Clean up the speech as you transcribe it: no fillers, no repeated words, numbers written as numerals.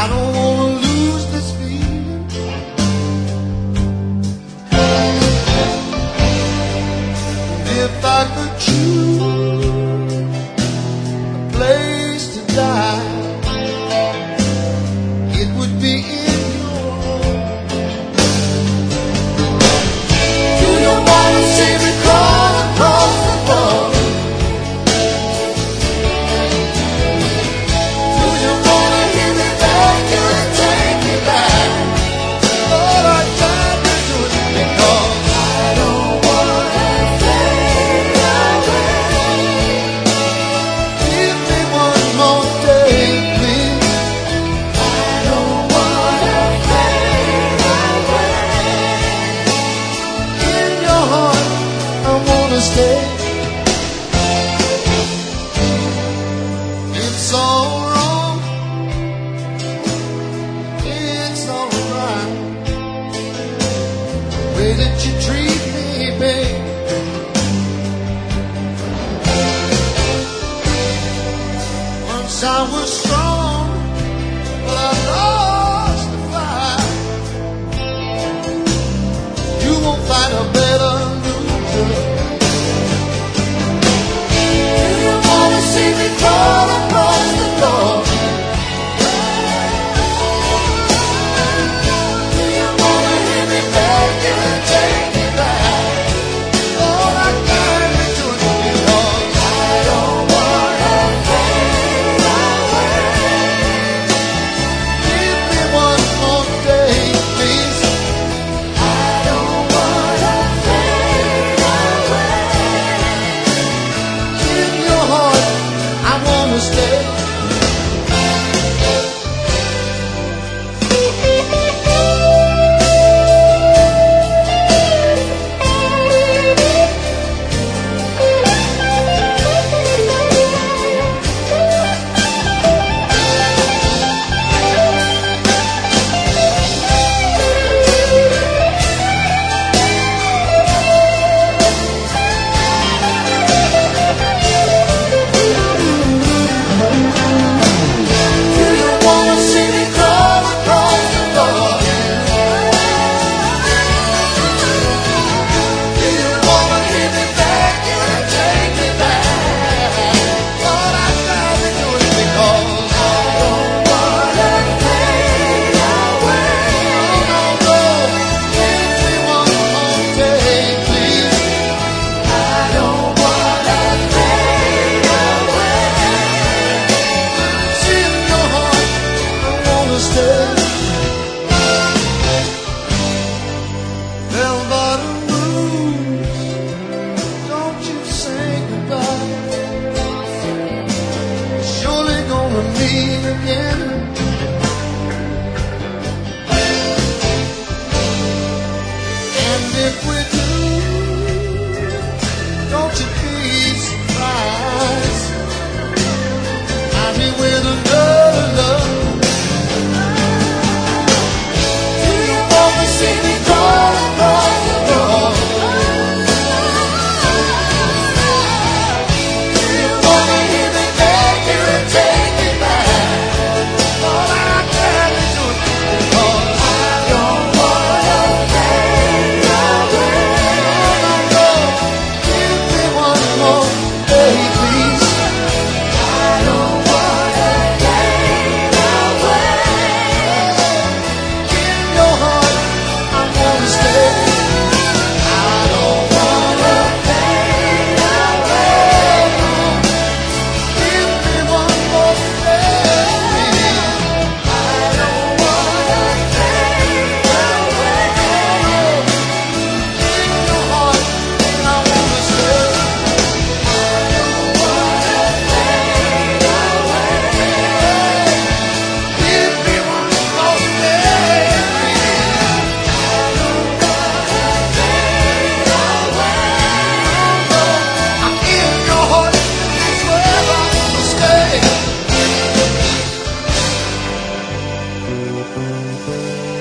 I don't wanna lose this feeling. If I could choose a place to die, it would be in your home. Do you wanna see me crawl across the floor? Do you wanna hear me beg you and take me back? Lord, I tried to do it because I don't wanna fade away. Give me one more day, please. I don't wanna fade away. In your heart, I wanna stay. It's all wrong. It's all right. The way that you treat me, babe. Once I was strong, but I lost the fight. You won't find a better loser. Do you wanna see me crawl across the floor? Do you wanna hear me beg you and take me back? Lord, I gotta do it because I don't wanna fade away. Give me one more day, please. I don't wanna fade away. In your heart, I wanna stay. Do you wanna see me crawl across the floor? Do you wanna hear me beg you and take me back? Lord, I gotta do it because I don't wanna fade away. No, no, give me one more day, please. I don't wanna fade away. It's in your heart, I wanna stay. Bell bottom blues, don't you say goodbye. Surely gonna meet again. And if we do, don't you be surprised. I'll be with another love. Do you wanna see me crawl across the floor? Do you wanna hear me beg you and take me back? All I gotta do it because I don't wanna fade away. No, give me one more day, please. I don't wanna fade away. In your heart, I wanna stay. I don't wanna fade away. Give me one more day, please. I don't wanna fade away. In your heart, I wanna stay. I don't wanna fade away. Give me one more day, please. I don't wanna fade away. I'm in your heart, that's where I wanna stay.